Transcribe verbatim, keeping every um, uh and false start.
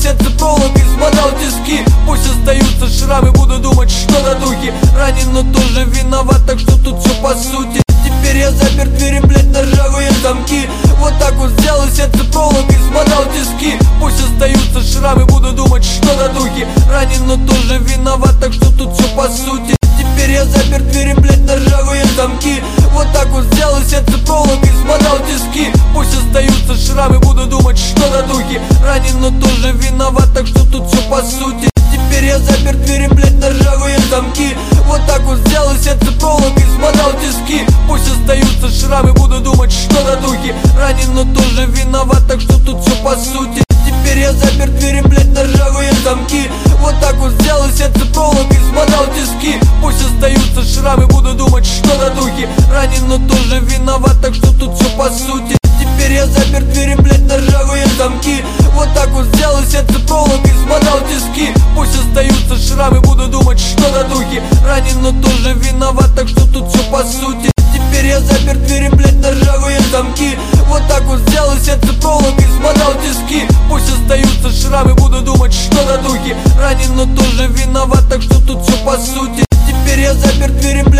сердце проволокой, смотал тиски. Пусть остаются шрамы, буду думать, что на духе. Ранен, но тоже виноват, так что тут все по сути. Теперь я запер двери, блять, на ржавые замки. Вот так вот сделал сердце проволокой, смотал тиски. Пусть остаются шрамы, буду думать, что на духе. Ранен, но тоже виноват, так что тут все по сути. Теперь я запер двери, блять, на ржавые замки. Вот так вот сделал сердце проволокой, смотал тиски. Пусть остаются шрамы, буду думать, что на духе. Ранен, но тоже виноват, так что тут все по сути. Теперь я запер двери, блять, на ржавые замки. Вот так вот сделал сердце проволокой, смотал тиски. Пусть остаются шрамы, буду думать, что на духе. Ранен, но тоже виноват, так что тут все по сути. Теперь я запер двери, блять, на ржавые замки. Вот так вот сделал сердце проволокой, смотал тиски. Пусть остаются шрамы, буду думать, что на духе. Ранен, но тоже виноват, так что тут все по сути. Теперь я запер двери, блять, на ржавые замки. Вот так вот сделал сердце проволокой, смотал тиски. Пусть остаются шрамы, буду думать, что на духе. Ранен, но тоже виноват, так что тут все по сути. Теперь я запер двери, блять, на ржавые замки. Вот так вот сделал сердце проволокой, смотал тиски. Пусть остаются шрамы, буду думать, что на духе. Ранен, но тоже виноват, так что тут все по сути. Теперь я запер двери,